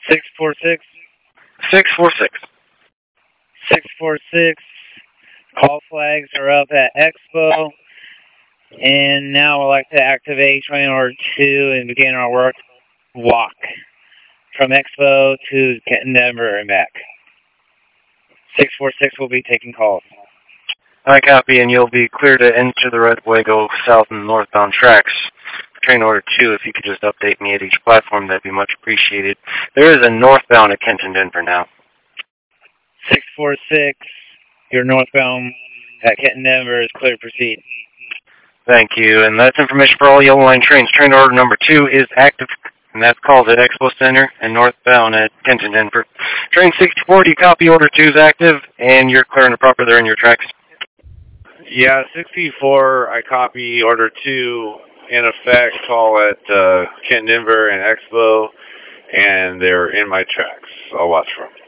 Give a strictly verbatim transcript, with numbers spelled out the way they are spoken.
six four six. six four six. six four six. Call flags are up at Expo. And now we'd like to activate train order two and begin our work walk from Expo to Kenton, Denver, and back. six four six will be taking calls. I copy, and you'll be clear to enter the right way, go south and northbound tracks. Train order two, if you could just update me at each platform, that'd be much appreciated. There is a northbound at Kenton, Denver now. six four six, your northbound at Kenton, Denver is clear to proceed. Thank you, and that's information for all Yellow Line trains. Train order number two is active, and that's called at Expo Center and northbound at Kenton, Denver. Train sixty forty, copy order two is active, and you're clear and proper there in your tracks. Yeah, sixty-four, I copy order two in effect, call at uh, Kenton, Denver and Expo, and they're in my tracks. I'll watch for them.